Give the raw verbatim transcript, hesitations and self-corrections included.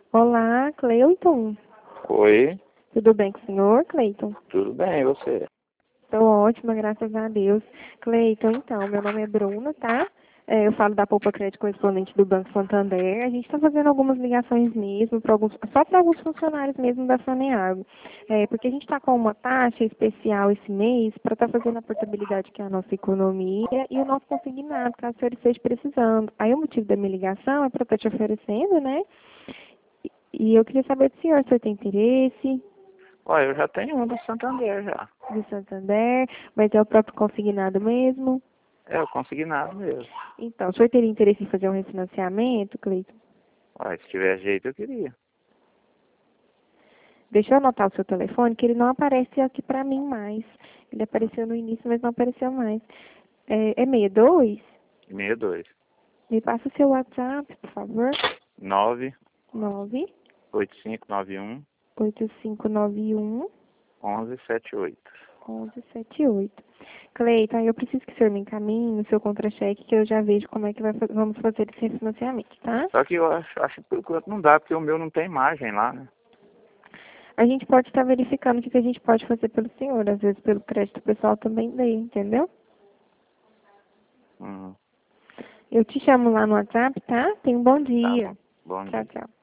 Olá, Cleiton. Oi, Tudo bem com o senhor, Cleiton? tudo bem, e você? Estou ótima, graças a Deus. Cleiton, então, meu nome é Bruna, tá? É, eu falo da Poupa Crédito Correspondente do Banco Santander. A gente está fazendo algumas ligações mesmo, pra alguns, só para alguns funcionários mesmo da Saneago. É, porque a gente está com uma taxa especial esse mês para estar fazendo a portabilidade que é a nossa economia e o nosso consignado, caso o senhor esteja precisando. Aí o motivo da minha ligação é para estar te oferecendo, né? E e eu queria saber do senhor se o senhor tem interesse. Olha, eu já tenho um do Santander já. Do Santander, mas é o próprio consignado mesmo. É, eu consegui nada mesmo. Então, o senhor teria interesse em fazer um refinanciamento, Cleiton? Olha, se tiver jeito eu queria. Deixa eu anotar o seu telefone, que ele não aparece aqui para mim mais. Ele apareceu no início, mas não apareceu mais. É, é sessenta e dois? sessenta e dois. Me passa o seu WhatsApp, por favor. nove nove oito cinco nove um oito cinco nove um um um sete oito. um um sete oito. Cleiton, eu preciso que o senhor me encaminhe o seu contra-cheque, que eu já vejo como é que vai, fa- vamos fazer esse refinanciamento, tá? Só que eu acho, acho que por enquanto não dá, porque o meu não tem imagem lá, né? A gente pode estar verificando o que que a gente pode fazer pelo senhor. Às vezes, pelo crédito pessoal também dê, entendeu? Hum, Eu te chamo lá no WhatsApp, tá? Tenha um bom tá dia. bom. Bom Tchau, dia. tchau.